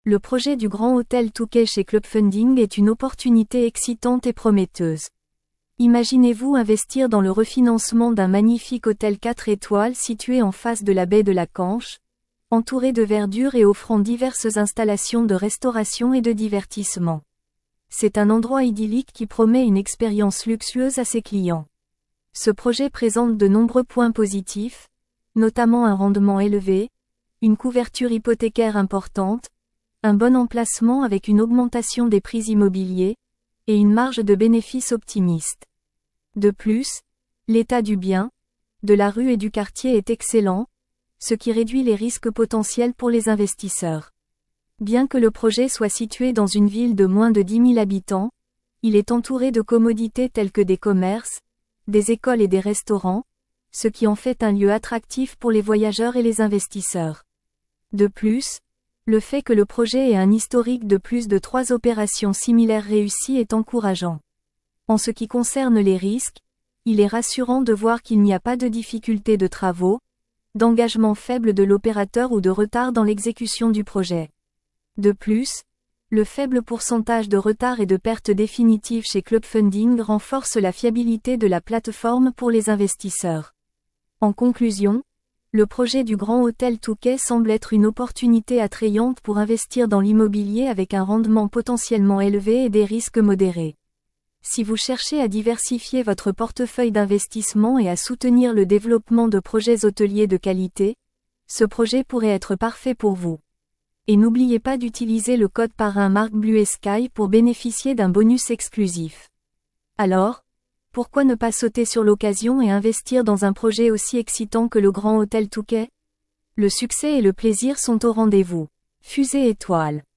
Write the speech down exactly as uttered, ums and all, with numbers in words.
Le projet du Grand Hôtel Touquet chez Club Funding est une opportunité excitante et prometteuse. Imaginez-vous investir dans le refinancement d'un magnifique hôtel quatre étoiles situé en face de la baie de la Canche, entouré de verdure et offrant diverses installations de restauration et de divertissement. C'est un endroit idyllique qui promet une expérience luxueuse à ses clients. Ce projet présente de nombreux points positifs, notamment un rendement élevé, une couverture hypothécaire importante, un bon emplacement avec une augmentation des prix immobiliers, et une marge de bénéfice optimiste. De plus, l'état du bien, de la rue et du quartier est excellent, ce qui réduit les risques potentiels pour les investisseurs. Bien que le projet soit situé dans une ville de moins de dix mille habitants, il est entouré de commodités telles que des commerces, des écoles et des restaurants, ce qui en fait un lieu attractif pour les voyageurs et les investisseurs. De plus, le fait que le projet ait un historique de plus de trois opérations similaires réussies est encourageant. En ce qui concerne les risques, il est rassurant de voir qu'il n'y a pas de difficultés de travaux, d'engagement faible de l'opérateur ou de retard dans l'exécution du projet. De plus, le faible pourcentage de retard et de perte définitive chez Club Funding renforce la fiabilité de la plateforme pour les investisseurs. En conclusion, le projet du Grand Hôtel Touquet semble être une opportunité attrayante pour investir dans l'immobilier avec un rendement potentiellement élevé et des risques modérés. Si vous cherchez à diversifier votre portefeuille d'investissement et à soutenir le développement de projets hôteliers de qualité, ce projet pourrait être parfait pour vous. Et n'oubliez pas d'utiliser le code parrain Marc Blue Sky pour bénéficier d'un bonus exclusif. Alors, pourquoi ne pas sauter sur l'occasion et investir dans un projet aussi excitant que le Grand Hôtel Touquet ? Le succès et le plaisir sont au rendez-vous. Fusée étoile.